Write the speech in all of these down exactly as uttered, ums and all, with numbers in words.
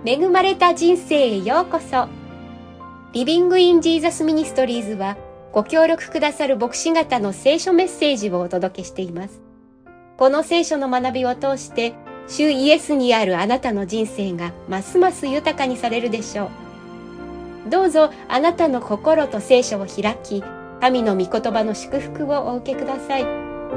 恵まれた人生へようこそ。リビングインジーザスミニストリーズはご協力くださる牧師方の聖書メッセージをお届けしています。この聖書の学びを通して主イエスにあるあなたの人生がますます豊かにされるでしょう。どうぞあなたの心と聖書を開き、神の御言葉の祝福をお受けください。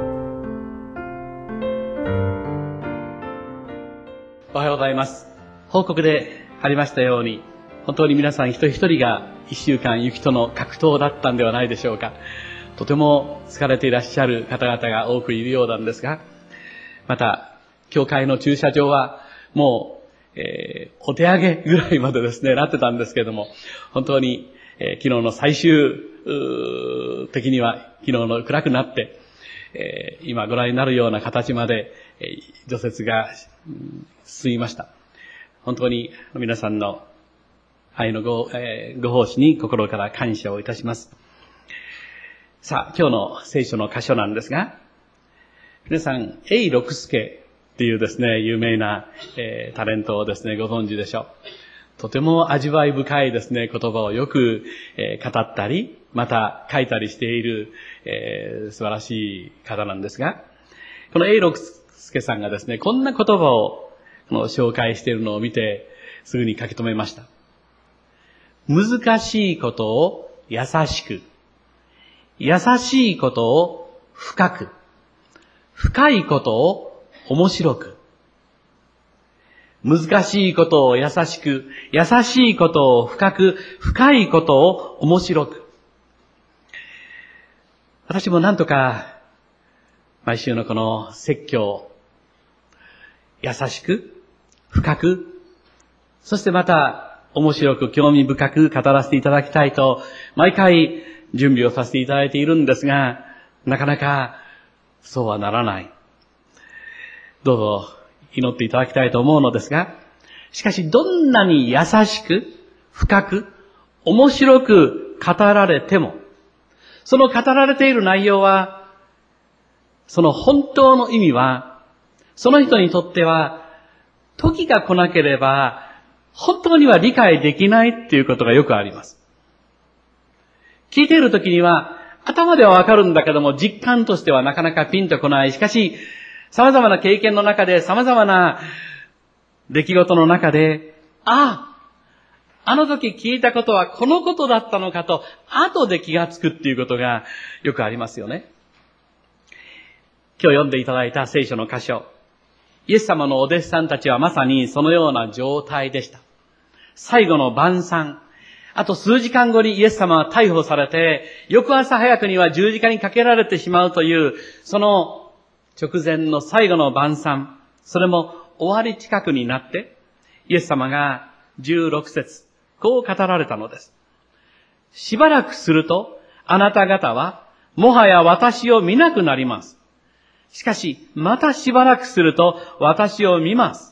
おはようございます。報告でありましたように、本当に皆さん一人一人が一週間雪との格闘だったんではないでしょうか。とても疲れていらっしゃる方々が多くいるようなんですが、また教会の駐車場はもう、えー、お手上げぐらいまでですねなってたんですけれども、本当に、えー、昨日の最終的には昨日の暗くなって、えー、今ご覧になるような形まで、えー、除雪が、うん、進みました。本当に皆さんの愛の ご,、えー、ご奉仕に心から感謝をいたします。さあ、今日の聖書の箇所なんですが、皆さん、永六輔っていうですね、有名な、えー、タレントをですね、ご存知でしょう。とても味わい深いですね、言葉をよく、えー、語ったり、また書いたりしている、えー、素晴らしい方なんですが、この永六輔さんがですね、こんな言葉をの紹介しているのを見て、すぐに書き留めました。難しいことを優しく、優しいことを深く、深いことを面白く。難しいことを優しく、優しいことを深く、深いことを面白く。私もなんとか、毎週のこの説教、優しく、深く、そしてまた面白く興味深く語らせていただきたいと、毎回準備をさせていただいているんですが、なかなかそうはならない。どうぞ祈っていただきたいと思うのですが、しかしどんなに優しく、深く、面白く語られても、その語られている内容は、その本当の意味は、その人にとっては、時が来なければ、本当には理解できないっていうことがよくあります。聞いているときには、頭ではわかるんだけども、実感としてはなかなかピンとこない。しかし、様々な経験の中で、様々な出来事の中で、ああ、あの時聞いたことはこのことだったのかと、後で気がつくっていうことがよくありますよね。今日読んでいただいた聖書の箇所、イエス様のお弟子さんたちはまさにそのような状態でした。最後の晩餐、あと数時間後にイエス様は逮捕されて、翌朝早くには十字架にかけられてしまうという、その直前の最後の晩餐、それも終わり近くになって、イエス様がじゅうろく節、こう語られたのです。しばらくすると、あなた方は、もはや私を見なくなります。しかし、またしばらくすると、私を見ます。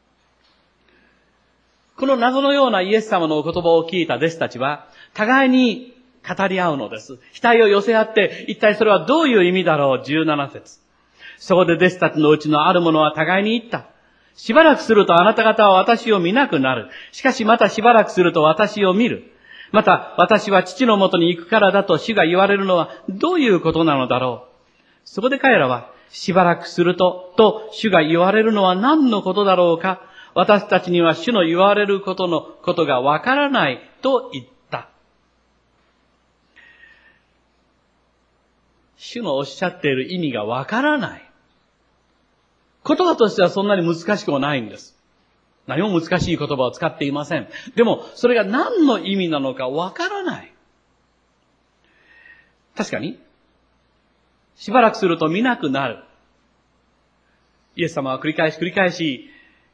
この謎のようなイエス様のお言葉を聞いた弟子たちは、互いに語り合うのです。額を寄せ合って、一体それはどういう意味だろう、じゅうなな節。そこで弟子たちのうちのある者は互いに言った。しばらくするとあなた方は私を見なくなる。しかしまたしばらくすると私を見る。また私は父のもとに行くからだと主が言われるのはどういうことなのだろう。そこで彼らは、しばらくすると、と主が言われるのは何のことだろうか。私たちには主の言われることのことがわからないと言った。主のおっしゃっている意味がわからない。言葉としてはそんなに難しくもないんです。何も難しい言葉を使っていません。でも、それが何の意味なのかわからない。確かに、しばらくすると見なくなる。イエス様は繰り返し繰り返し、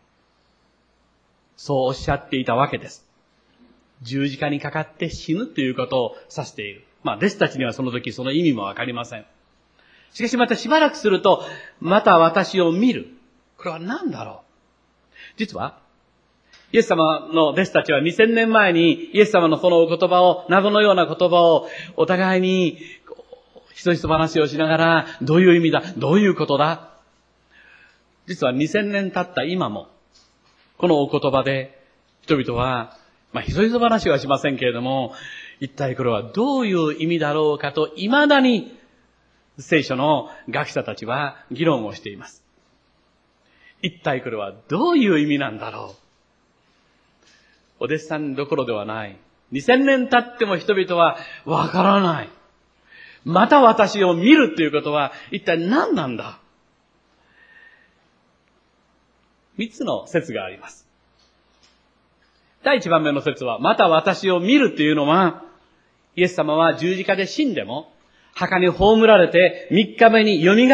そうおっしゃっていたわけです。十字架にかかって死ぬということを指している。まあ、弟子たちにはその時その意味もわかりません。しかしまたしばらくすると、また私を見る。これは何だろう。実は、イエス様の弟子たちはにせんねんまえにイエス様のそのお言葉を、謎のような言葉をお互いにひそひそ話をしながら、どういう意味だ、どういうことだ。実はにせんねん経った今も、このお言葉で人々は、まあ、ひそひそ話はしませんけれども、一体これはどういう意味だろうかと、未だに聖書の学者たちは議論をしています。一体これはどういう意味なんだろう。お弟子さんどころではない。二千年経っても人々はわからない。また私を見るということは一体何なんだ。三つの説があります。第一番目の説は、また私を見るというのは、イエス様は十字架で死んでも、墓に葬られて三日目に蘇って、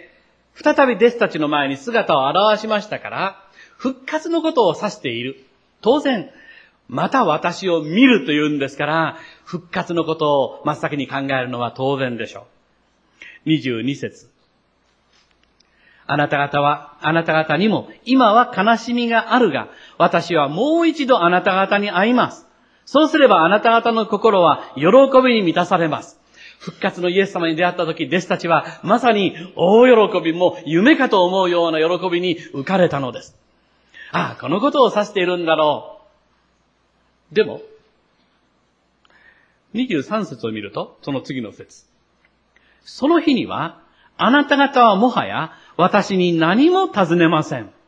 再び弟子たちの前に姿を現しましたから、復活のことを指している。当然、また私を見るというんですから、復活のことを真っ先に考えるのは当然でしょう。二十二節。あなた方は、あなた方にも、今は悲しみがあるが、私はもう一度あなた方に会います。そうすればあなた方の心は喜びに満たされます。復活のイエス様に出会った時、弟子たちはまさに大喜び、も夢かと思うような喜びに浮かれたのです。ああ、このことを指しているんだろう。でも、二十三節を見ると、その次の節。その日には、あなた方はもはや私に何も尋ねません。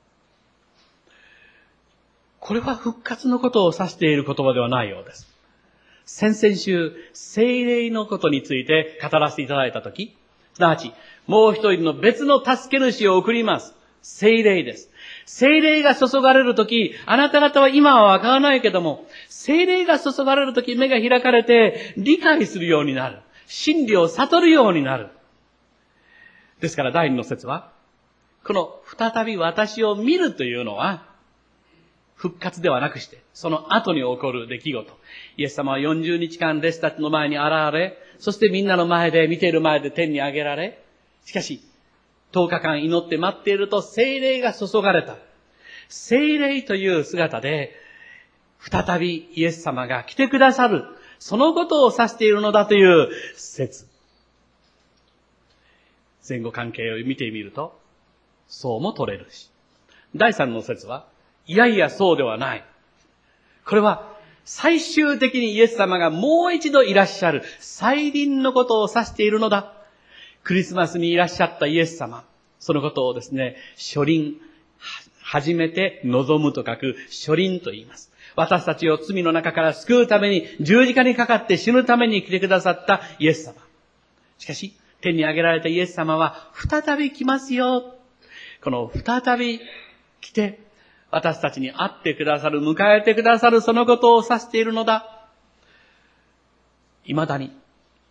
これは復活のことを指している言葉ではないようです。先々週、聖霊のことについて語らせていただいたとき、すなわち、もう一人の別の助け主を送ります。聖霊です。聖霊が注がれるとき、あなた方は今はわからないけども、聖霊が注がれるとき目が開かれて理解するようになる。真理を悟るようになる。ですから第二の説は、この再び私を見るというのは、復活ではなくして、その後に起こる出来事。イエス様はよんじゅうにちかん弟子たちの前に現れ、そしてみんなの前で、見ている前で天に上げられ、しかし、とおかかん祈って待っていると聖霊が注がれた。聖霊という姿で、再びイエス様が来てくださる。そのことを指しているのだという説。前後関係を見てみると、そうも取れるし。第三の説は、いやいやそうではない。これは最終的にイエス様がもう一度いらっしゃる再臨のことを指しているのだ。クリスマスにいらっしゃったイエス様。そのことをですね、初臨、初めて望むと書く初臨と言います。私たちを罪の中から救うために十字架にかかって死ぬために来てくださったイエス様。しかし、天に上げられたイエス様は再び来ますよ。この再び来て、私たちに会ってくださる、迎えてくださる、そのことを指しているのだ。未だに、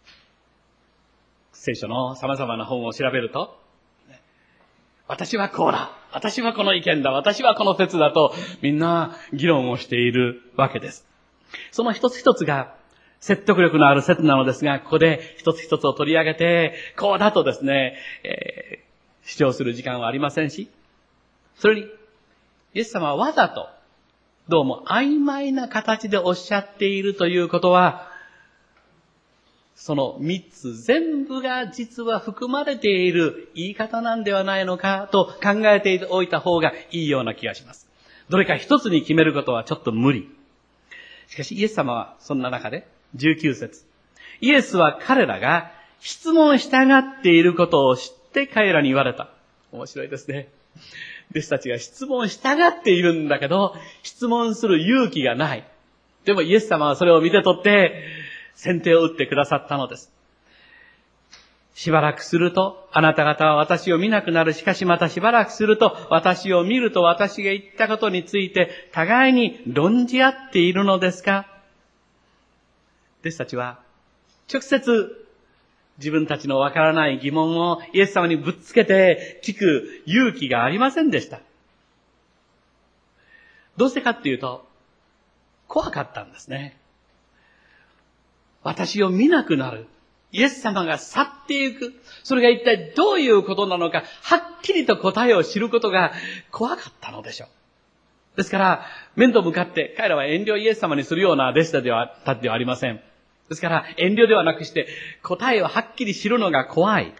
聖書の様々な本を調べると、私はこうだ、私はこの意見だ、私はこの説だと、みんな議論をしているわけです。その一つ一つが説得力のある説なのですが、ここで一つ一つを取り上げて、こうだとですね、えー、主張する時間はありませんし、それに、イエス様はわざと、どうも曖昧な形でおっしゃっているということは、その三つ全部が実は含まれている言い方なんではないのかと考えておいた方がいいような気がします。どれか一つに決めることはちょっと無理。しかしイエス様はそんな中でじゅうきゅう節。イエスは彼らが質問したがっていることを知って彼らに言われた。面白いですね。弟子たちが質問したがっているんだけど、質問する勇気がない。でもイエス様はそれを見て取って、先手を打ってくださったのです。しばらくすると、あなた方は私を見なくなる。しかしまたしばらくすると、私を見ると私が言ったことについて、互いに論じ合っているのですか？弟子たちは、直接、自分たちのわからない疑問をイエス様にぶっつけて聞く勇気がありませんでした。どうしてかっていうと、怖かったんですね。私を見なくなる。イエス様が去っていく。それが一体どういうことなのか、はっきりと答えを知ることが怖かったのでしょう。ですから、面と向かって彼らは遠慮イエス様にするような弟子ではたってはありません。ですから遠慮ではなくして答えをはっきり知るのが怖い。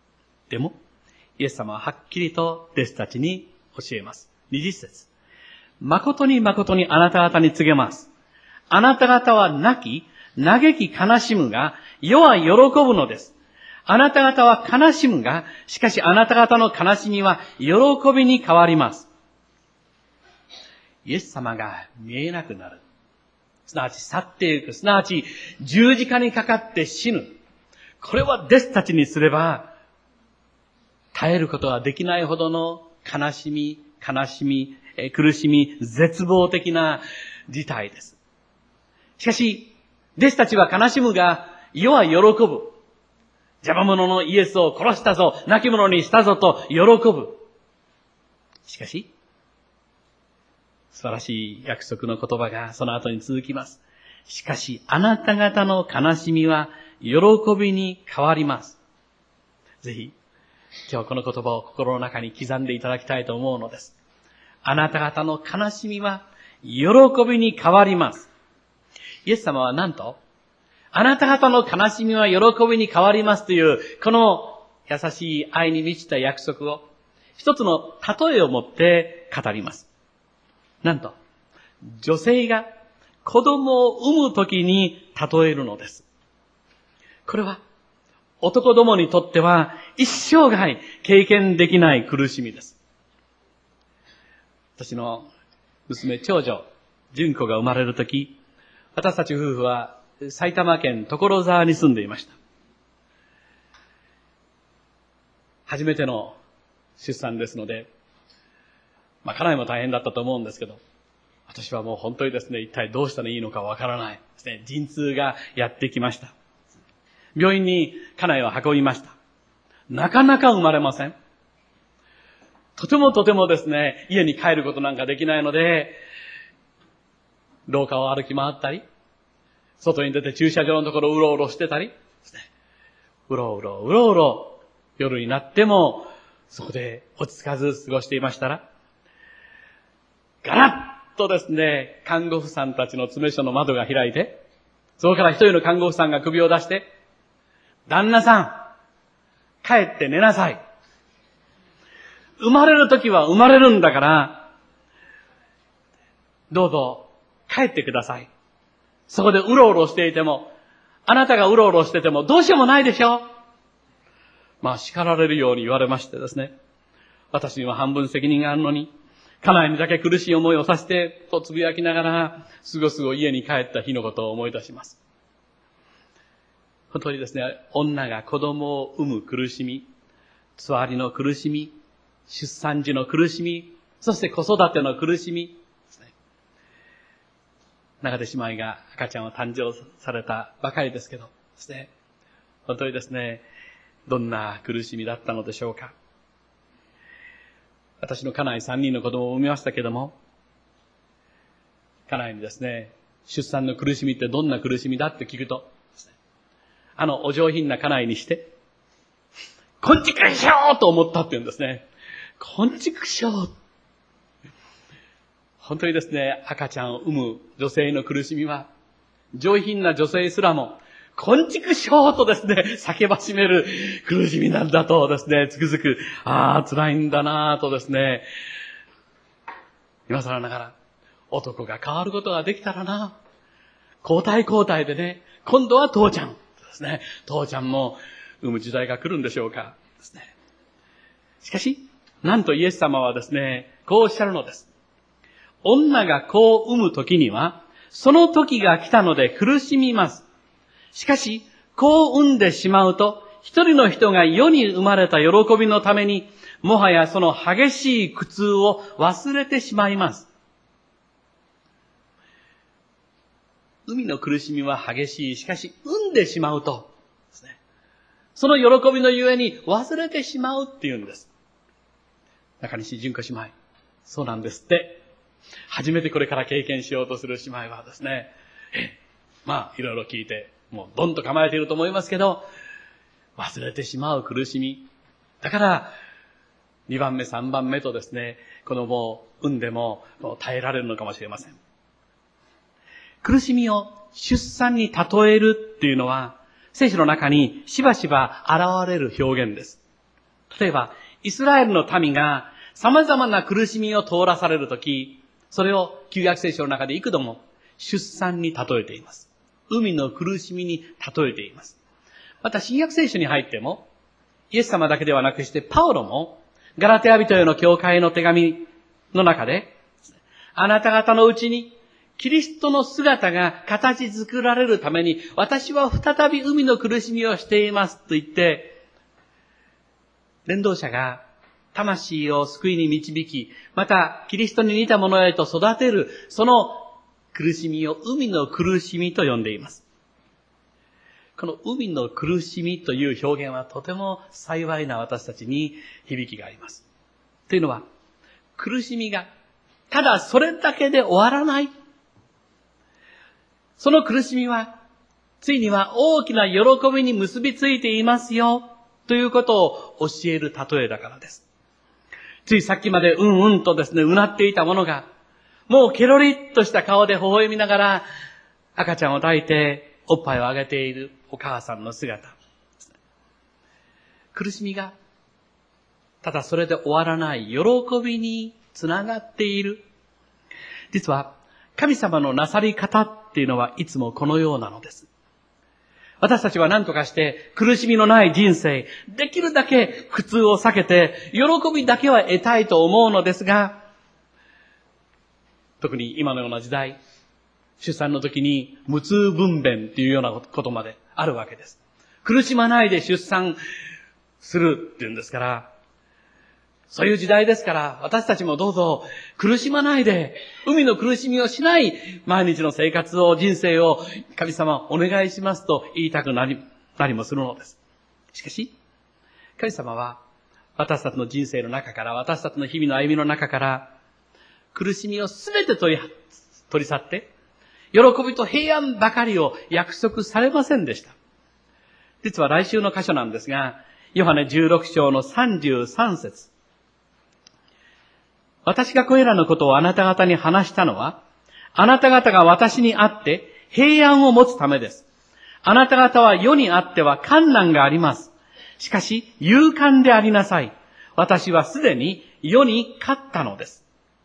でも、イエス様ははっきりと弟子たちに教えます。にじゅっ節。 誠に誠にあなた方に告げます。あなた方は泣き、嘆き悲しむが、世は喜ぶのです。あなた方は悲しむが、しかしあなた方の悲しみは喜びに変わります。イエス様が見えなくなる。すなわち去っていく。すなわち十字架にかかって死ぬ。これは弟子たちにすれば、耐えることはできないほどの悲しみ、悲しみ、苦しみ、絶望的な事態です。しかし、弟子たちは悲しむが、世は喜ぶ。邪魔者のイエスを殺したぞ、亡き者にしたぞと喜ぶ。しかし、素晴らしい約束の言葉がその後に続きます。しかし、あなた方の悲しみは喜びに変わります。ぜひ、今日この言葉を心の中に刻んでいただきたいと思うのです。あなた方の悲しみは喜びに変わります。イエス様はなんと、あなた方の悲しみは喜びに変わりますという、この優しい愛に満ちた約束を、一つの例えをもって語ります。なんと、女性が子供を産むときに例えるのです。これは、男どもにとっては一生涯経験できない苦しみです。私の娘、長女、純子が生まれるとき、私たち夫婦は埼玉県所沢に住んでいました。初めての出産ですので、まあ、かなりも大変だったと思うんですけど、私はもう本当にですね、一体どうしたらいいのかわからないですね。陣痛がやってきました。病院に家内を運びました。なかなか生まれません。とてもとてもですね、家に帰ることなんかできないので、廊下を歩き回ったり、外に出て駐車場のところをうろうろしてたり、うろうろうろうろ、夜になってもそこで落ち着かず過ごしていましたら、ガラッとですね、看護婦さんたちの詰め所の窓が開いて、そこから一人の看護婦さんが首を出して、旦那さん、帰って寝なさい。生まれるときは生まれるんだから、どうぞ帰ってください。そこでうろうろしていても、あなたがうろうろしててもどうしようもないでしょう。まあ叱られるように言われましてですね、私には半分責任があるのに、家内にだけ苦しい思いをさせて、とつぶやきながら、すごすご家に帰った日のことを思い出します。本当にですね、女が子供を産む苦しみ、つわりの苦しみ、出産時の苦しみ、そして子育ての苦しみですね。中出姉妹が赤ちゃんを誕生されたばかりですけどですね、本当にですね、どんな苦しみだったのでしょうか。私の家内三人の子供を産みましたけども、家内にですね、出産の苦しみってどんな苦しみだって聞くと、あのお上品な家内にして、こんちくしょーと思ったって言うんですね。こんちくしょー。本当にですね、赤ちゃんを産む女性の苦しみは、上品な女性すらも、こんちくしょーとですね、叫ばしめる苦しみなんだとですね、つくづく、ああ、辛いんだなぁとですね、今更ながら、男が変わることができたらな、交代交代でね、今度は父ちゃんですね、父ちゃんも産む時代が来るんでしょうかですね。しかし、なんとイエス様はですね、こうおっしゃるのです。女が子を産む時には、その時が来たので苦しみます。しかし、子を産んでしまうと、一人の人が世に生まれた喜びのために、もはやその激しい苦痛を忘れてしまいます。海の苦しみは激しい。しかし、産んでしまうと、ですね、その喜びのゆえに忘れてしまうっていうんです。中西純子姉妹、そうなんですって。初めてこれから経験しようとする姉妹はですね、えまあ、いろいろ聞いて、もうドンと構えていると思いますけど、忘れてしまう苦しみ。だから、にばんめ、さんばんめとですね、子供を産んでも耐えられるのかもしれません。苦しみを出産に例えるっていうのは、聖書の中にしばしば現れる表現です。例えば、イスラエルの民が様々な苦しみを通らされるとき、 それを旧約聖書の中で幾度も出産に例えています。海の苦しみに例えています。また新約聖書に入っても、イエス様だけではなくしてパウロもガラテヤ人への教会の手紙の中で、あなた方のうちにキリストの姿が形作られるために私は再び海の苦しみをしていますと言って、伝道者が魂を救いに導き、またキリストに似たものへと育てる、その苦しみを海の苦しみと呼んでいます。この海の苦しみという表現はとても幸いな私たちに響きがあります。というのは、苦しみがただそれだけで終わらない。その苦しみは、ついには大きな喜びに結びついていますよ、ということを教える例えだからです。ついさっきまでうんうんとですね、うなっていたものが、もうケロリッとした顔で微笑みながら、赤ちゃんを抱いておっぱいをあげているお母さんの姿。苦しみが、ただそれで終わらない喜びにつながっている。実は、神様のなさり方っていうのはいつもこのようなのです。私たちは何とかして苦しみのない人生、できるだけ苦痛を避けて喜びだけは得たいと思うのですが、特に今のような時代、出産の時に無痛分娩っていうようなことまであるわけです。苦しまないで出産するっていうんですから、そういう時代ですから、私たちもどうぞ苦しまないで、海の苦しみをしない毎日の生活を、人生を神様お願いしますと言いたくなり、なりもするのです。しかし、神様は私たちの人生の中から、私たちの日々の歩みの中から、苦しみをすべて取り、取り去って、喜びと平安ばかりを約束されませんでした。実は来週の箇所なんですが、ヨハネじゅうろく章のさんじゅうさん節。私がこれらのことをあなた方に話したのは、あなた方が私にあって平安を持つためです。あなた方は世にあっては困難があります。しかし、勇敢でありなさい。私はすでに世に勝ったのです。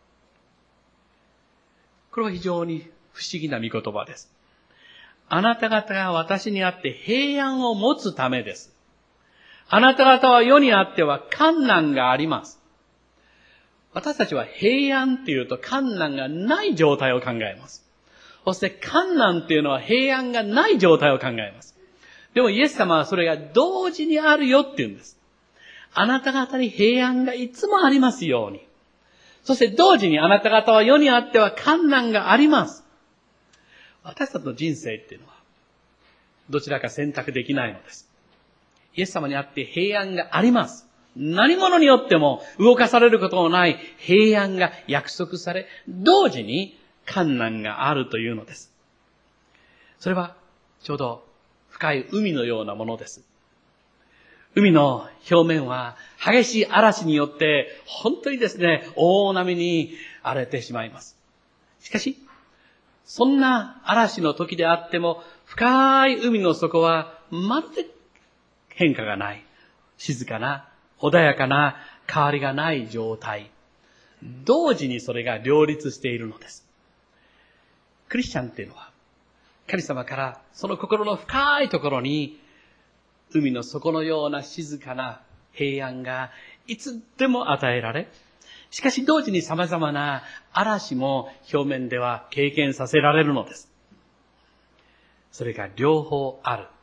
これは非常に不思議な御言葉です。あなた方が私にあって平安を持つためです。あなた方は世にあっては困難があります。私たちは平安っていうと困難がない状態を考えます。そして困難っていうのは平安がない状態を考えます。でもイエス様はそれが同時にあるよって言うんです。あなた方に平安がいつもありますように。そして同時にあなた方は世にあっては困難があります。私たちの人生っていうのはどちらか選択できないのです。イエス様にあって平安があります。何者によっても動かされることのない平安が約束され、同時に困難があるというのです。それはちょうど深い海のようなものです。海の表面は激しい嵐によって本当にですね、大波に荒れてしまいます。しかし、そんな嵐の時であっても深い海の底はまるで変化がない。静かな穏やかな変わりがない状態。同時にそれが両立しているのです。クリスチャンっていうのは、神様からその心の深いところに、海の底のような静かな平安がいつでも与えられ、しかし同時に様々な嵐も表面では経験させられるのです。それが両方ある。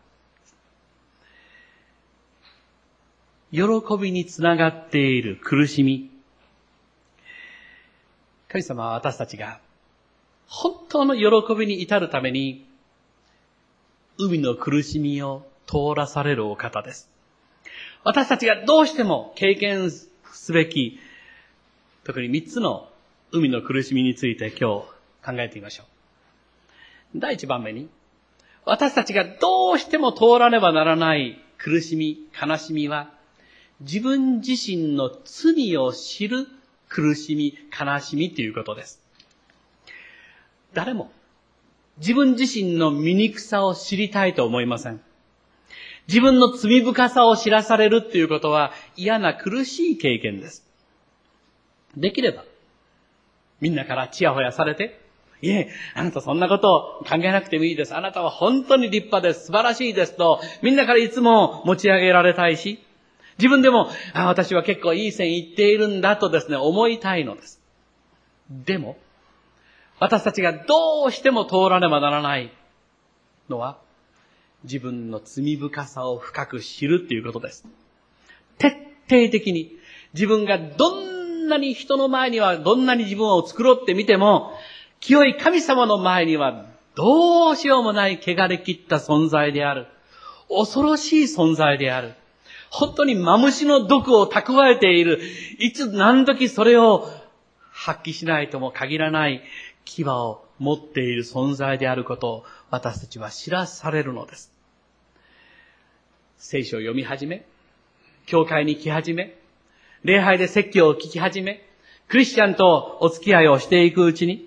喜びにつながっている苦しみ。神様は私たちが本当の喜びに至るために海の苦しみを通らされるお方です。私たちがどうしても経験すべき特に三つの海の苦しみについて今日考えてみましょう。第一番目に、私たちがどうしても通らねばならない苦しみ、悲しみは自分自身の罪を知る苦しみ、悲しみということです。誰も自分自身の醜さを知りたいと思いません。自分の罪深さを知らされるということは嫌な苦しい経験です。できればみんなからチヤホヤされて、いえ、あなたそんなことを考えなくてもいいです。あなたは本当に立派です。素晴らしいですと、みんなからいつも持ち上げられたいし、自分でも、あ、私は結構いい線いっているんだとですね、思いたいのです。でも、私たちがどうしても通らねばならないのは、自分の罪深さを深く知るということです。徹底的に、自分がどんなに人の前にはどんなに自分を作ろうって見ても、清い神様の前にはどうしようもない汚れ切った存在である。恐ろしい存在である。本当にマムシの毒を蓄えている。いつ何時それを発揮しないとも限らない牙を持っている存在であることを私たちは知らされるのです。聖書を読み始め、教会に来始め、礼拝で説教を聞き始め、クリスチャンとお付き合いをしていくうちに、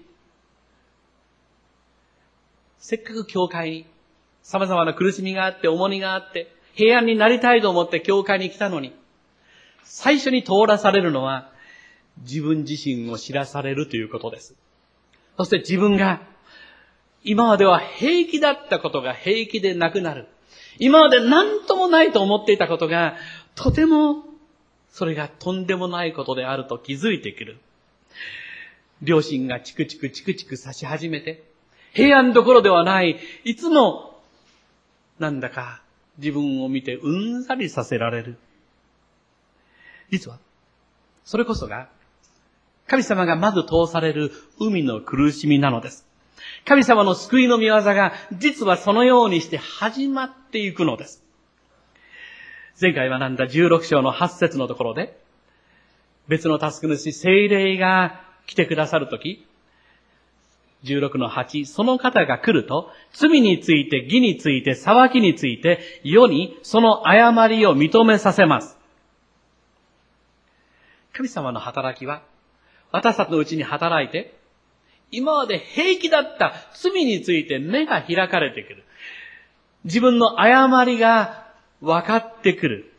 せっかく教会に様々な苦しみがあって重荷があって平安になりたいと思って教会に来たのに、最初に通らされるのは自分自身を知らされるということです。そして自分が今までは平気だったことが平気でなくなる。今まで何ともないと思っていたことがとてもそれがとんでもないことであると気づいてくる。両親がチクチクチクチク刺し始めて、平安どころではない、いつもなんだか自分を見てうんざりさせられる。実はそれこそが神様がまず通される海の苦しみなのです。神様の救いの御業が実はそのようにして始まっていくのです。前回学んだじゅうろく章のはち節のところで、別の助け主聖霊が来てくださるとき、じゅうろくのはち、その方が来ると、罪について義について裁きについて世にその誤りを認めさせます。神様の働きは私たちのうちに働いて、今まで平気だった罪について目が開かれてくる。自分の誤りが分かってくる。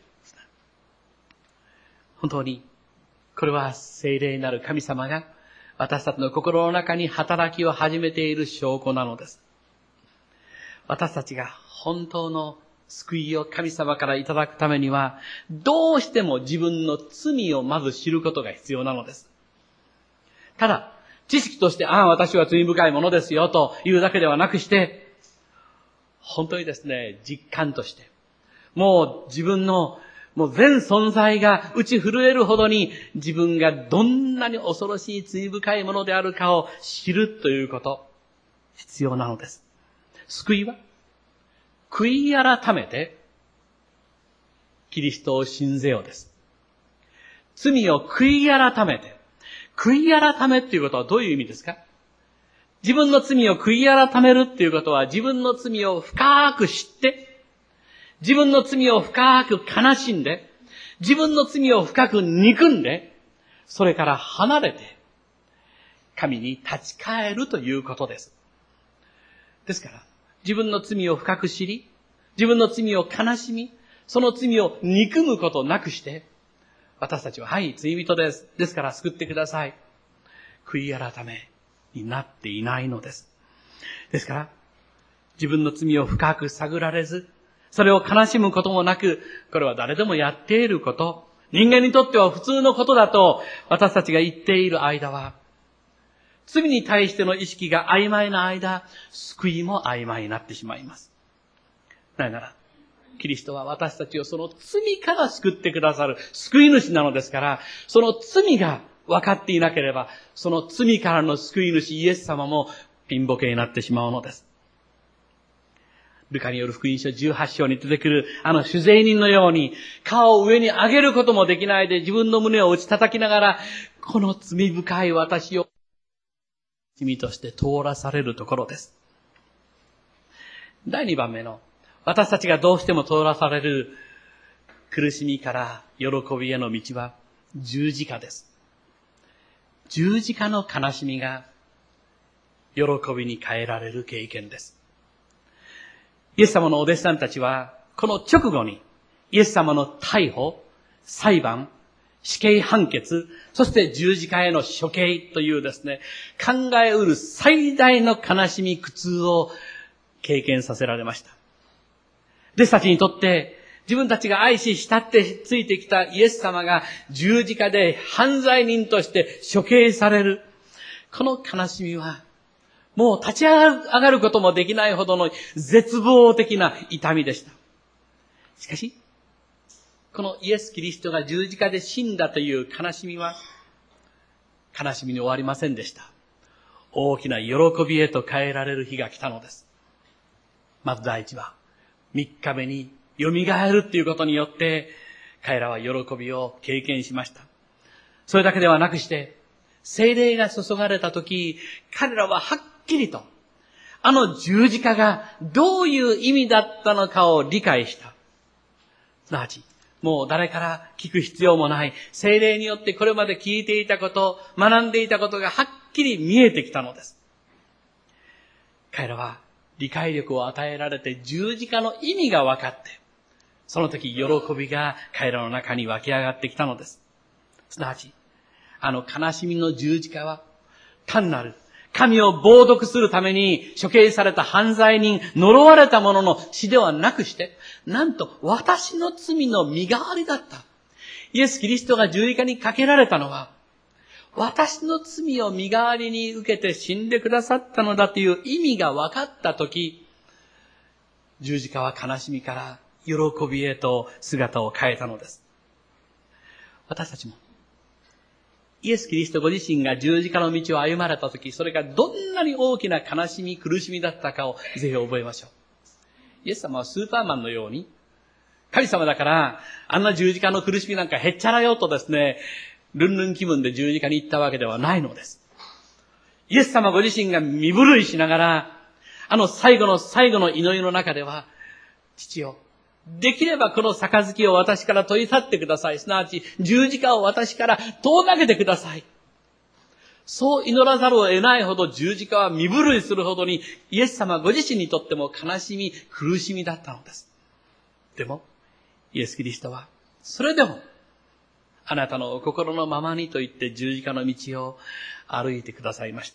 本当に、これは聖霊なる神様が私たちの心の中に働きを始めている証拠なのです。私たちが本当の救いを神様からいただくためには、どうしても自分の罪をまず知ることが必要なのです。ただ、知識として、ああ、私は罪深いものですよというだけではなくして、本当にですね、実感として、もう自分のもう全存在が打ち震えるほどに自分がどんなに恐ろしい罪深いものであるかを知るということ、必要なのです。救いは、悔い改めて、キリストを信ぜようです。罪を悔い改めて、悔い改めっていうことはどういう意味ですか？自分の罪を悔い改めるっていうことは、自分の罪を深く知って、自分の罪を深く悲しんで、自分の罪を深く憎んで、それから離れて、神に立ち返るということです。ですから、自分の罪を深く知り、自分の罪を悲しみ、その罪を憎むことなくして、私たちは、はい、罪人です。ですから救ってください。悔い改めになっていないのです。ですから、自分の罪を深く探られず、それを悲しむこともなく、これは誰でもやっていること、人間にとっては普通のことだと私たちが言っている間は、罪に対しての意識が曖昧な間、救いも曖昧になってしまいます。なぜなら、キリストは私たちをその罪から救ってくださる救い主なのですから、その罪が分かっていなければ、その罪からの救い主イエス様もピンボケになってしまうのです。ルカによる福音書じゅうはち章に出てくるあの酒税人のように、顔を上に上げることもできないで自分の胸を打ち叩きながら、この罪深い私を罪として通らされるところです。だいにばんめの、私たちがどうしても通らされる苦しみから喜びへの道は十字架です。十字架の悲しみが喜びに変えられる経験です。イエス様のお弟子さんたちはこの直後にイエス様の逮捕、裁判、 死刑判決、そして十字架への処刑というですね、考えうる最大の悲しみ苦痛を経験させられました。弟子たちにとって、自分たちが愛し慕ってついてきたイエス様が十字架で犯罪人として処刑される。この悲しみは、もう立ち上がることもできないほどの絶望的な痛みでした。しかし、このイエス・キリストが十字架で死んだという悲しみは、悲しみに終わりませんでした。大きな喜びへと変えられる日が来たのです。まず第一は、三日目に蘇るということによって、彼らは喜びを経験しました。それだけではなくして、聖霊が注がれたとき、彼らははっきりと、あの十字架がどういう意味だったのかを理解した。すなわち、もう誰から聞く必要もない、聖霊によってこれまで聞いていたこと、学んでいたことがはっきり見えてきたのです。彼らは理解力を与えられて十字架の意味が分かって、その時喜びが彼らの中に湧き上がってきたのです。すなわち、あの悲しみの十字架は、単なる神を冒涜するために処刑された犯罪人、呪われた者の死ではなくして、なんと私の罪の身代わりだった。イエス・キリストが十字架にかけられたのは、私の罪を身代わりに受けて死んでくださったのだという意味が分かったとき、十字架は悲しみから喜びへと姿を変えたのです。私たちも、イエス・キリストご自身が十字架の道を歩まれたとき、それがどんなに大きな悲しみ、苦しみだったかをぜひ覚えましょう。イエス様はスーパーマンのように、神様だから、あんな十字架の苦しみなんかへっちゃらよとですね、ルンルン気分で十字架に行ったわけではないのです。イエス様ご自身が身震いしながら、あの最後の最後の祈りの中では、父よ、できればこの杯を私から取り去ってください。すなわち十字架を私から遠ざけてください。そう祈らざるを得ないほど十字架は身震いするほどにイエス様ご自身にとっても悲しみ、苦しみだったのです。でも、イエス・キリストは、それでも、あなたの心のままにと言って十字架の道を歩いてくださいました。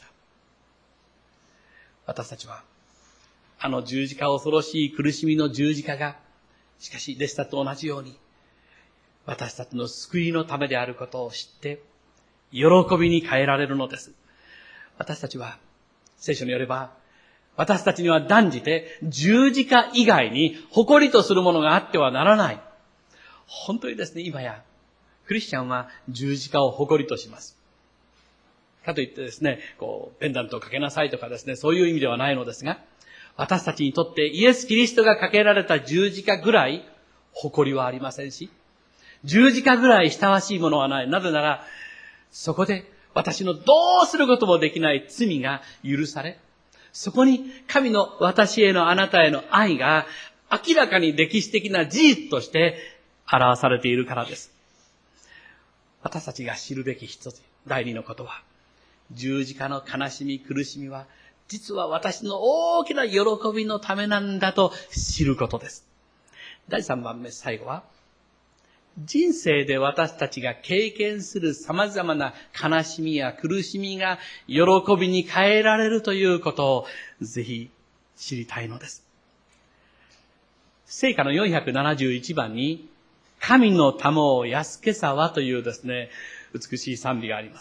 私たちは、あの十字架恐ろしい苦しみの十字架が、しかし弟子たちと同じように、私たちの救いのためであることを知って、喜びに変えられるのです。私たちは、聖書によれば、私たちには断じて十字架以外に誇りとするものがあってはならない。本当にですね、今や、クリスチャンは十字架を誇りとします。かといってですね、こう、ペンダントをかけなさいとかですね、そういう意味ではないのですが、私たちにとってイエス・キリストがかけられた十字架ぐらい誇りはありませんし、十字架ぐらい親しいものはない。なぜなら、そこで私のどうすることもできない罪が許され、そこに神の私へのあなたへの愛が明らかに歴史的な事実として表されているからです。私たちが知るべき一つ、第二のことは、十字架の悲しみ、苦しみは、実は私の大きな喜びのためなんだと知ることです。第三番目、最後は、人生で私たちが経験する様々な悲しみや苦しみが喜びに変えられるということをぜひ知りたいのです。聖歌のよんひゃくななじゅういちばんに、神のたもを安けさはというですね、美しい賛美があります。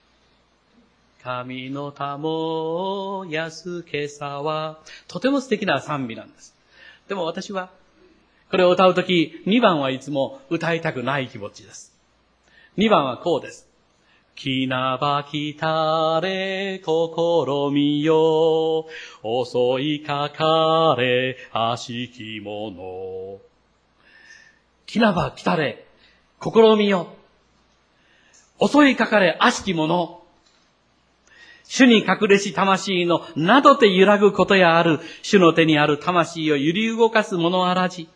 神のたもを安けさは、とても素敵な賛美なんです。でも私は、これを歌うとき、にばんはいつも歌いたくない気持ちです。にばんはこうです。きなばきたれ試みよ、襲いかかれ悪しき者。きなばきたれ試みよ、襲いかかれ悪しき者。主に隠れし魂のなどて揺らぐことやある、主の手にある魂を揺り動かす者あらじ。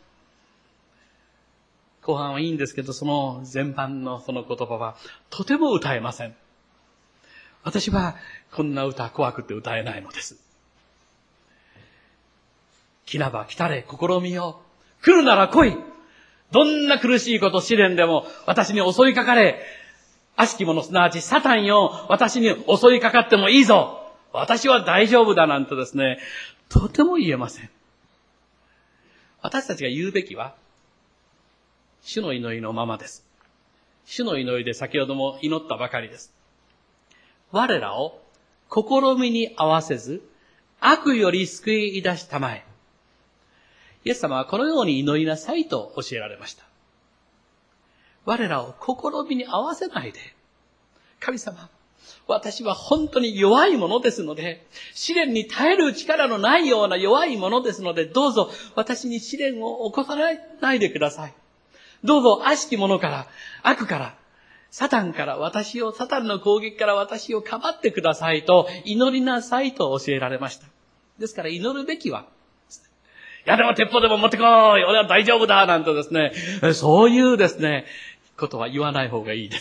後半はいいんですけど、その前半のその言葉はとても歌えません。私はこんな歌怖くて歌えないのです。来なば来たれ試みよ、来るなら来い、 どんな苦しいこと、試練でも私に襲いかかれ。悪しき者、すなわちサタンよ、私に襲いかかってもいいぞ。私は大丈夫だなんてですね、とても言えません。私たちが言うべきは、主の祈りのままです。主の祈りで先ほども祈ったばかりです。我らを試みに合わせず、悪より救い出したまえ。イエス様はこのように祈りなさいと教えられました。我らを試みに合わせないで、神様、私は本当に弱いものですので、試練に耐える力のないような弱いものですので、どうぞ私に試練を起こさないでください。どうぞ悪しき者から、悪から、サタンから私を、サタンの攻撃から私をかばってくださいと、祈りなさいと教えられました。ですから祈るべきは、いやでも鉄砲でも持ってこい、俺は大丈夫だなんてですね、そういうですね、ことは言わない方がいいです。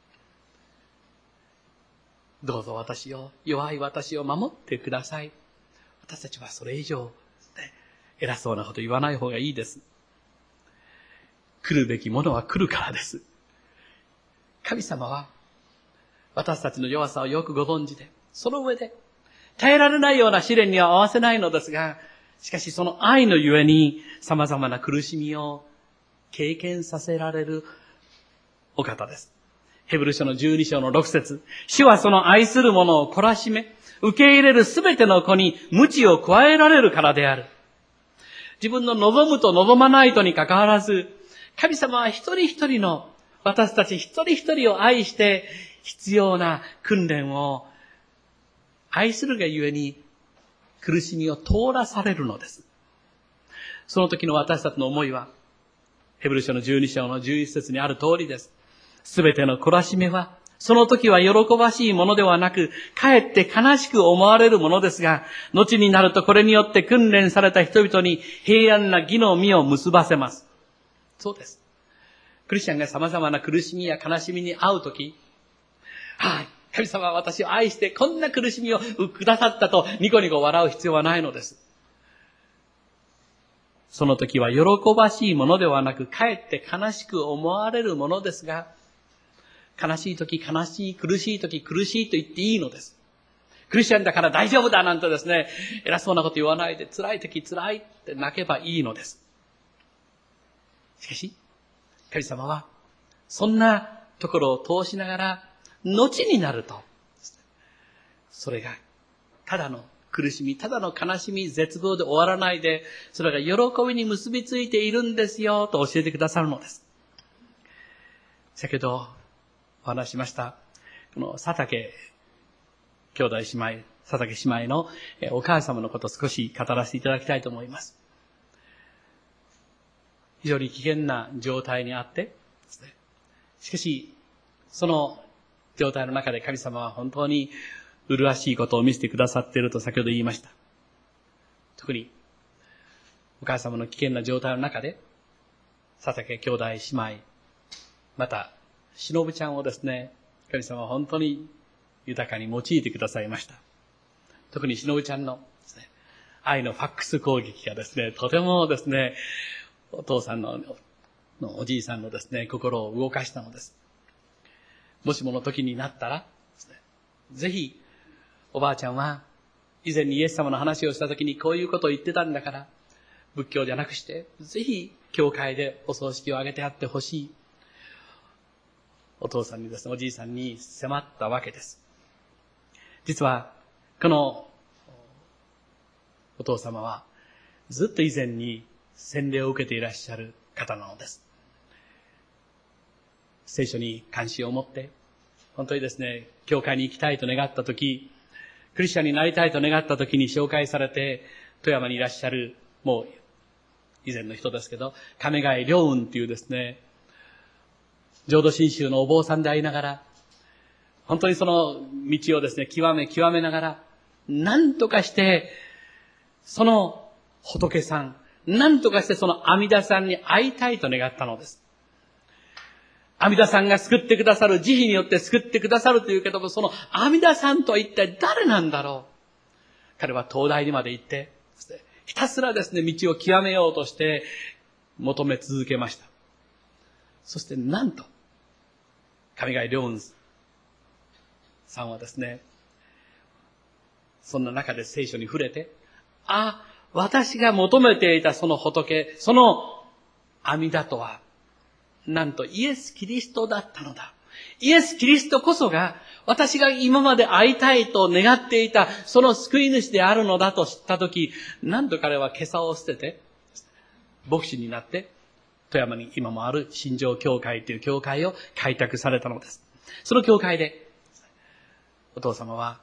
どうぞ私を、弱い私を守ってください。私たちはそれ以上、ね、偉そうなこと言わない方がいいです。来るべきものは来るからです。神様は私たちの弱さをよくご存知で、その上で耐えられないような試練には合わせないのですが、しかしその愛のゆえに様々な苦しみを経験させられるお方です。ヘブル書のじゅうに章のろく節、主はその愛する者を懲らしめ、受け入れるすべての子に鞭を加えられるからである。自分の望むと望まないとにかかわらず、神様は一人一人の私たち一人一人を愛して必要な訓練を愛するがゆえに苦しみを通らされるのです。その時の私たちの思いはヘブル書のじゅうに章のじゅういち節にある通りです。すべての懲らしめはその時は喜ばしいものではなく、かえって悲しく思われるものですが、後になるとこれによって訓練された人々に平安な義の実を結ばせます。そうです。クリスチャンが様々な苦しみや悲しみに遭うとき、はい、神様は私を愛してこんな苦しみをくださったとニコニコ笑う必要はないのです。その時は喜ばしいものではなく、かえって悲しく思われるものですが、悲しい時、悲しい、苦しい時、苦しいと言っていいのです。クリスチャンだから大丈夫だなんてですね、偉そうなこと言わないで、辛い時辛いって泣けばいいのです。しかし、神様は、そんなところを通しながら、後になると、それが、ただの苦しみ、ただの悲しみ、絶望で終わらないで、それが喜びに結びついているんですよ、と教えてくださるのです。先ほど、お話ししました、この佐竹兄弟姉妹、佐竹姉妹のお母様のことを少し語らせていただきたいと思います。非常に危険な状態にあって、しかし、その状態の中で神様は本当に麗しいことを見せてくださっていると先ほど言いました。特に、お母様の危険な状態の中で、佐竹兄弟姉妹、また、しのぶちゃんをですね、神様は本当に豊かに用いてくださいました。特にしのぶちゃんのですね、愛のファックス攻撃がですね、とてもですね、お父さんの、のおじいさんのですね、心を動かしたのです。もしもの時になったらですね、ぜひ、おばあちゃんは、以前にイエス様の話をした時にこういうことを言ってたんだから、仏教じゃなくして、ぜひ、教会でお葬式を挙げてやってほしい。お父さんにですね、おじいさんに迫ったわけです。実は、この、お父様は、ずっと以前に洗礼を受けていらっしゃる方なのです。聖書に関心を持って、本当にですね、教会に行きたいと願ったとき、クリスチャンになりたいと願ったときに紹介されて、富山にいらっしゃる、もう、以前の人ですけど、亀貝良雲っていうですね、浄土真宗のお坊さんでありながら、本当にその道をですね、極め極めながら、何とかして、その仏さん、何とかしてその阿弥陀さんに会いたいと願ったのです。阿弥陀さんが救ってくださる、慈悲によって救ってくださるというけども、その阿弥陀さんとは一体誰なんだろう。彼は東大にまで行って、ひたすらですね、道を極めようとして求め続けました。 そしてなんと、上貝良雲さんはですね、そんな中で聖書に触れて、あ、私が求めていたその仏、その阿弥陀とは、なんとイエス・キリストだったのだ。イエス・キリストこそが、私が今まで会いたいと願っていた、その救い主であるのだと知ったとき、なんと彼は袈裟を捨てて、牧師になって、富山に今もある新城教会という教会を開拓されたのです。その教会で、お父様は、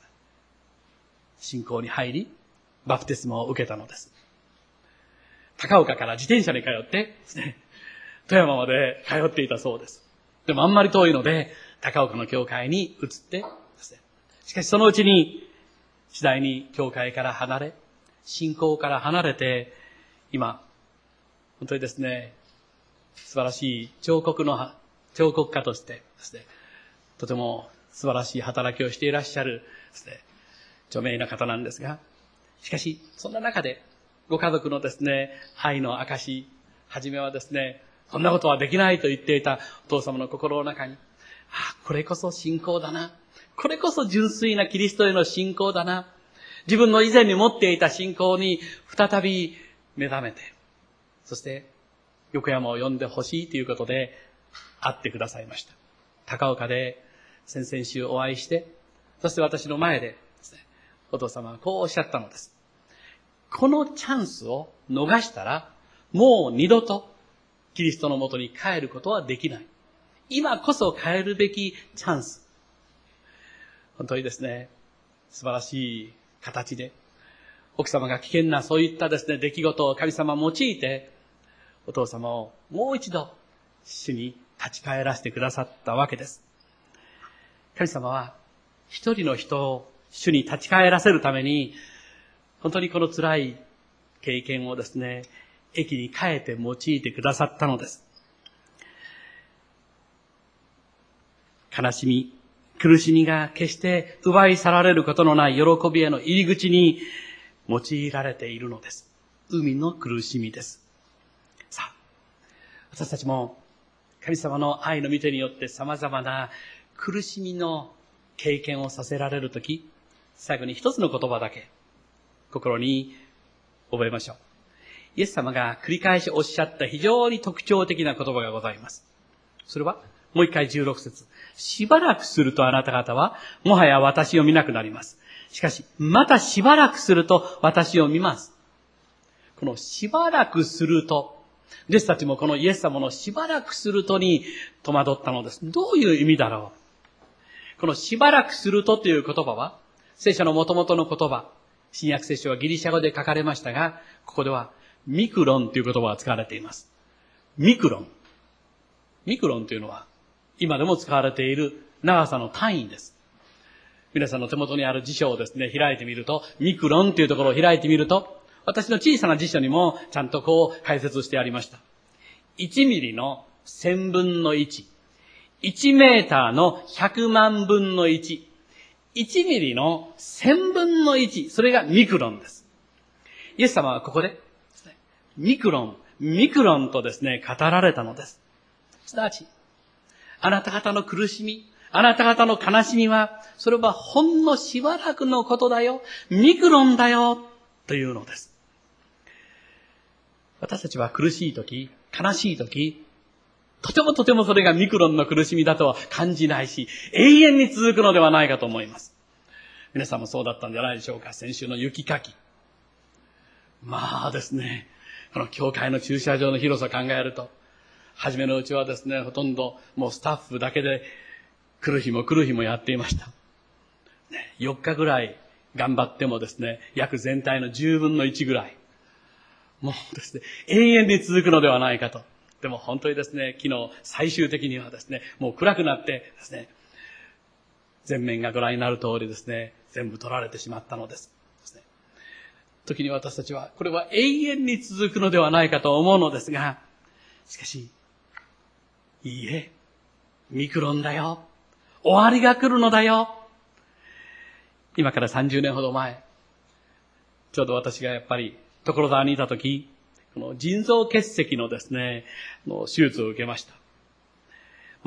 信仰に入り、バプテスマを受けたのです。高岡から自転車に通ってですね、富山まで通っていたそうです。でもあんまり遠いので、高岡の教会に移ってですね、しかしそのうちに、次第に教会から離れ、信仰から離れて、今、本当にですね、素晴らしい彫刻の、彫刻家としてですね、とても素晴らしい働きをしていらっしゃるですね、著名な方なんですが、しかし、そんな中で、ご家族のですね、愛の証、はじめはですね、そんなことはできないと言っていたお父様の心の中に、あ、これこそ信仰だな。これこそ純粋なキリストへの信仰だな。自分の以前に持っていた信仰に再び目覚めて、そして横山を呼んでほしいということで会ってくださいました。高岡で先々週お会いして、そして私の前でですね、お父様はこうおっしゃったのです。このチャンスを逃したら、もう二度とキリストのもとに帰ることはできない。今こそ帰るべきチャンス。本当にですね、素晴らしい形で、奥様が危険なそういったですね、出来事を神様用いて、お父様をもう一度主に立ち返らせてくださったわけです。神様は一人の人を主に立ち返らせるために、本当にこの辛い経験をですね、駅に変えて用いてくださったのです。悲しみ、苦しみが決して奪い去られることのない喜びへの入り口に用いられているのです。海の苦しみです。さあ、私たちも神様の愛の御手によって様々な苦しみの経験をさせられるとき、最後に一つの言葉だけ心に覚えましょう。イエス様が繰り返しおっしゃった非常に特徴的な言葉がございます。それは、もう一回じゅうろく節。しばらくするとあなた方は、もはや私を見なくなります。しかし、またしばらくすると私を見ます。このしばらくすると、弟子たちもこのイエス様のしばらくするとに戸惑ったのです。どういう意味だろう。このしばらくするとという言葉は、聖書の元々の言葉、新約聖書はギリシャ語で書かれましたが、ここではミクロンという言葉が使われています。ミクロン。ミクロンというのは、今でも使われている長さの単位です。皆さんの手元にある辞書をですね、開いてみると、ミクロンというところを開いてみると、私の小さな辞書にもちゃんとこう解説してありました。いちミリの千分のいち。いちメーターの百万分のいち。いちミリの千分のいち。それがミクロンです。イエス様はここで、ミクロン、ミクロンとですね、語られたのです。すなわち、あなた方の苦しみ、あなた方の悲しみは、それはほんのしばらくのことだよ。ミクロンだよ。というのです。私たちは苦しいとき、悲しいとき、とてもとてもそれがミクロンの苦しみだとは感じないし、永遠に続くのではないかと思います。皆さんもそうだったんじゃないでしょうか。先週の雪かき。まあですね、この教会の駐車場の広さを考えると、初めのうちはですね、ほとんどもうスタッフだけで来る日も来る日もやっていました。ね、よっかぐらい頑張ってもですね、約全体のじゅうぶんのいちぐらい。もうですね、永遠に続くのではないかと。でも本当にですね、昨日最終的にはですね、もう暗くなってですね、全面がご覧になる通りですね、全部取られてしまったのです。ですね、時に私たちは、これは永遠に続くのではないかと思うのですが、しかし、いいえ、ミクロンだよ。終わりが来るのだよ。今からさんじゅうねんほど前、ちょうど私がやっぱり所沢にいたとき、この腎臓結石のですね、の手術を受けました。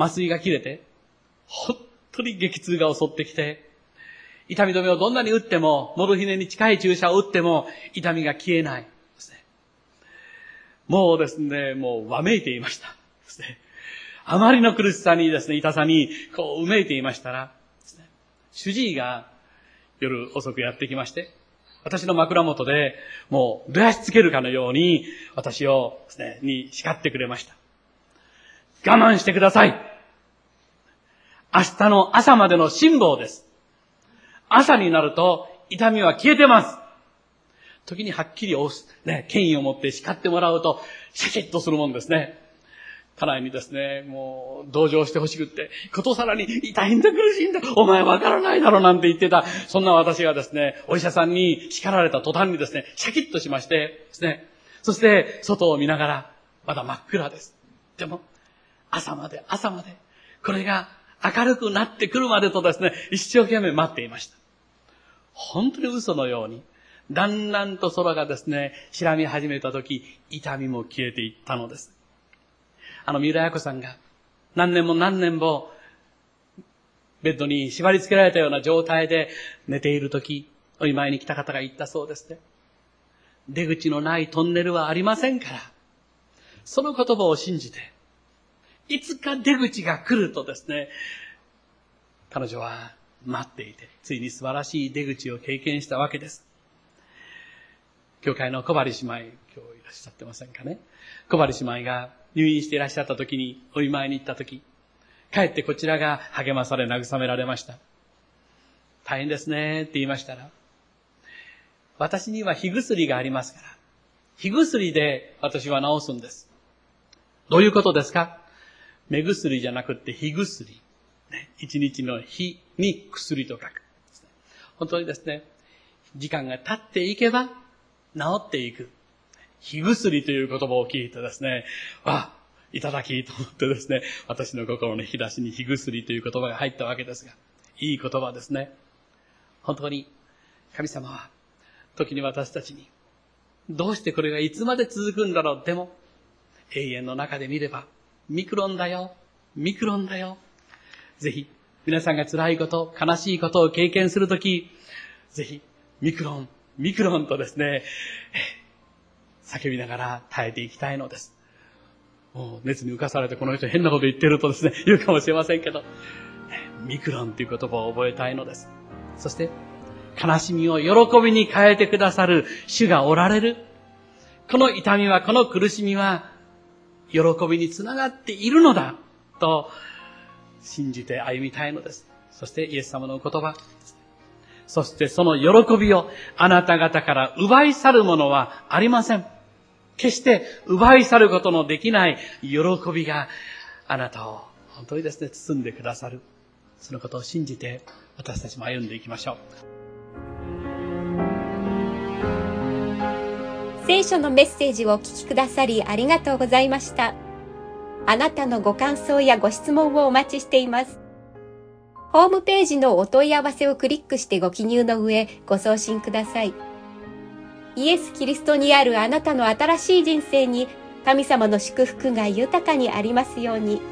麻酔が切れて、本当に激痛が襲ってきて、痛み止めをどんなに打っても、モルヒネに近い注射を打っても、痛みが消えないですね。もうですね、もうわめいていましたですね。あまりの苦しさにですね、痛さに、こう、うめいていましたら、ですね、主治医が夜遅くやってきまして、私の枕元で、もう、どやしつけるかのように、私をですね、に叱ってくれました。我慢してください。明日の朝までの辛抱です。朝になると、痛みは消えてます。時にはっきり押す、ね、権威を持って叱ってもらうと、シャキッとするもんですね。家内にですね、もう、同情してほしくって、ことさらに、痛いんだ、苦しいんだ、お前わからないだろ、なんて言ってた、そんな私がですね、お医者さんに叱られた途端にですね、シャキッとしましてですね、そして、外を見ながら、まだ真っ暗です。でも、朝まで、朝まで、これが明るくなってくるまでとですね、一生懸命待っていました。本当に嘘のように、だんだんと空がですね、白み始めたとき、痛みも消えていったのです。あの、三浦綾子さんが、何年も何年も、ベッドに縛り付けられたような状態で寝ているとき、お見舞いに来た方が言ったそうですね。出口のないトンネルはありませんから、その言葉を信じて、いつか出口が来るとですね、彼女は待っていて、ついに素晴らしい出口を経験したわけです。教会の小針姉妹、今日いらっしゃってませんかね。小針姉妹が入院していらっしゃった時に、お見舞いに行った時、帰ってこちらが励まされ慰められました。大変ですねって言いましたら、私には火薬がありますから、火薬で私は治すんです。どういうことですか？目薬じゃなくって火薬。ね、一日の火に薬と書く。本当にですね、時間が経っていけば治っていく。火薬という言葉を聞いてですね、わ、いただきと思ってですね、私の心の引き出しに火薬という言葉が入ったわけですが、いい言葉ですね。本当に神様は時に私たちに、どうしてこれがいつまで続くんだろう。でも永遠の中で見ればミクロンだよ、ミクロンだよ。ぜひ皆さんが辛いこと、悲しいことを経験するとき、ぜひミクロン、ミクロンとですね、叫びながら耐えていきたいのです。もう熱に浮かされてこの人変なこと言ってるとですね、言うかもしれませんけど、ミクロンという言葉を覚えたいのです。そして悲しみを喜びに変えてくださる主がおられる。この痛みは、この苦しみは喜びにつながっているのだと信じて歩みたいのです。そしてイエス様の言葉、そしてその喜びをあなた方から奪い去るものはありません。決して奪い去ることのできない喜びがあなたを本当にですね、包んでくださる。そのことを信じて私たちも歩んでいきましょう。 聖書のメッセージをお聞きくださりありがとうございました。あなたのご感想やご質問をお待ちしています。ホームページのお問い合わせをクリックしてご記入の上、ご送信ください。イエス・キリストにあるあなたの新しい人生に神様の祝福が豊かにありますように。